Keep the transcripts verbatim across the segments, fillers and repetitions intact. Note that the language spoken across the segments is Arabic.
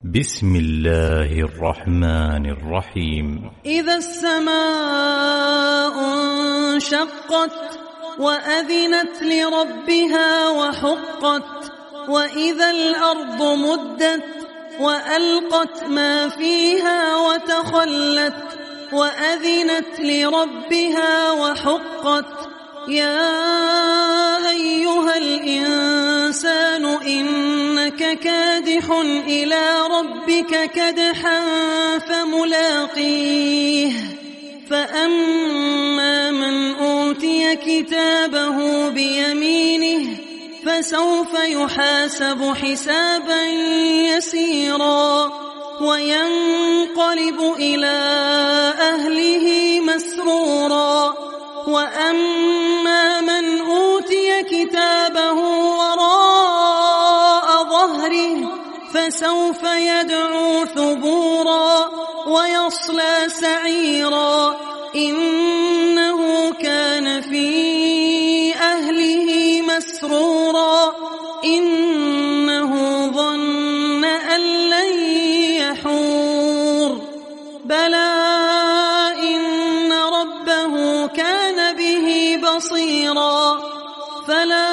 بسم الله الرحمن الرحيم. إذا السماء انشقت وأذنت لربها وحقت وإذا الأرض مدت وألقت ما فيها وتخلت وأذنت لربها وحقت يا أيها الإنسان إنك كادح إلى ربك كدحا فملاقيه فأما من أوتي كتابه بيمينه فسوف يحاسب حسابا يسيرا وينقلب إلى أهله مسرورا وأما من أوتي كتابه وراء ظهره فسوف يدعو ثبورا ويصلى سعيرا إنه كان في أهله مسرورا إنه ظن أن لن يحور بلى إن ربه كان به بصيرا فلا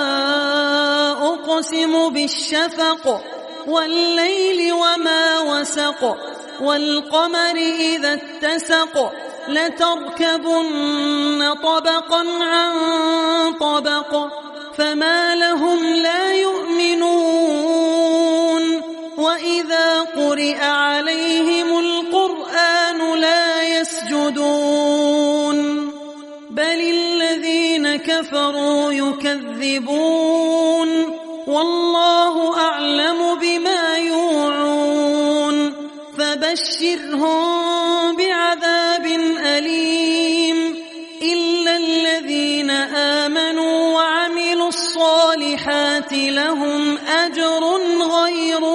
أقسم بالشفق والليل وما وسق والقمر إذا اتسق لتركبن طبقا عن طبق فما لهم لا يؤمنون وإذا قرئ عليهم القرآن لا يسجدون بل الذين كفروا يكذبون والله أعلم بما يوعون فبشرهم بعذاب أليم إلا الذين آمنوا وعملوا الصالحات لهم أجر غير